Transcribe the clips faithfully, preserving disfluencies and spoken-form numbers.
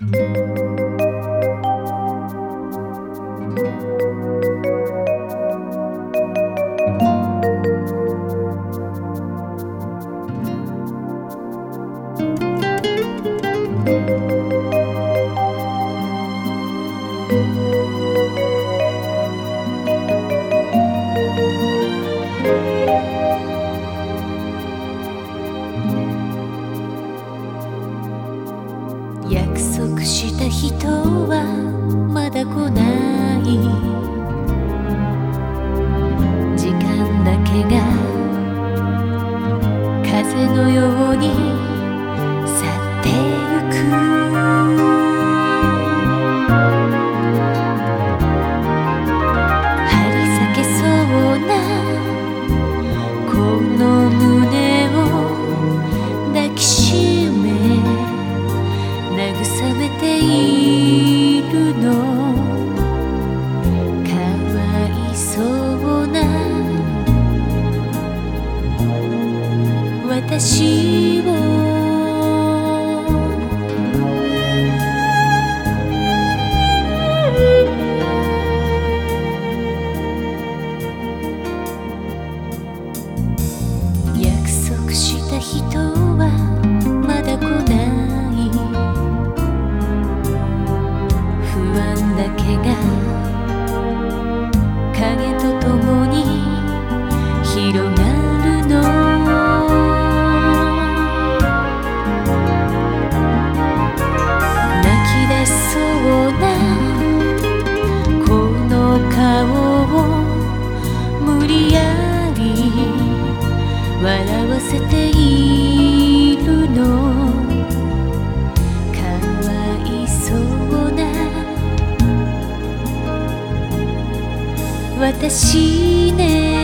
約束した人はまだ来ない。時間だけが風のように去ってゆく。張り裂けそうなこの胸を抱きしめ慰めているの。かわいそうな私を約束した人はまだ来ない。不安だけが影とともに広がるの。泣き出しそうなこの顔を無理やり笑わせているの。かわいそうな私ね。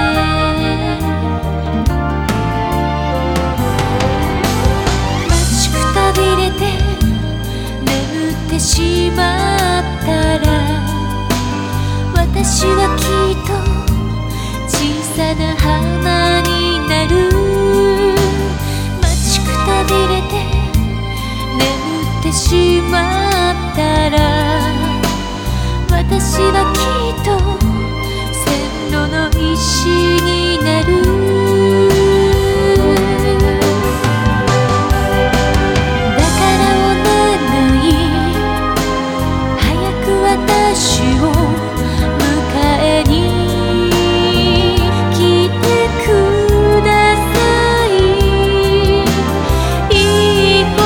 待ちくたびれて眠ってしまったら、私はきっと小さな花になる。待ちくたびれて眠ってしまったら、私はきっと線路の石になる。だからお願い、早く私を迎えに来てください。いい子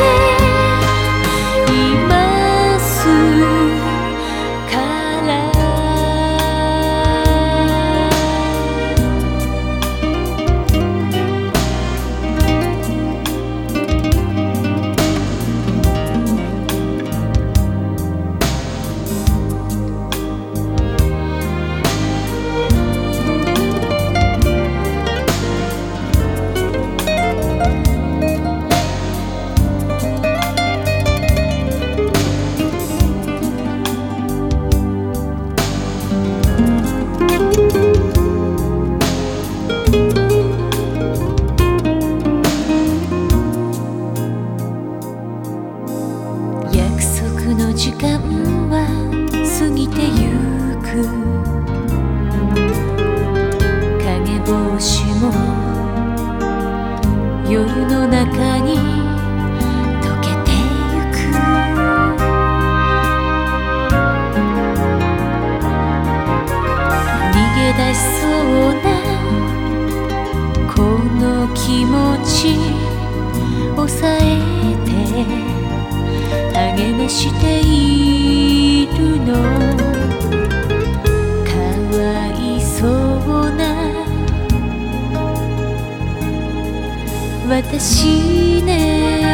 でいますから。約束の時間は過ぎてゆく。影帽子も夜の中に溶けてゆく。逃げ出しそうなこの気持ち抑えて励ましているの。かわいそうな私ね。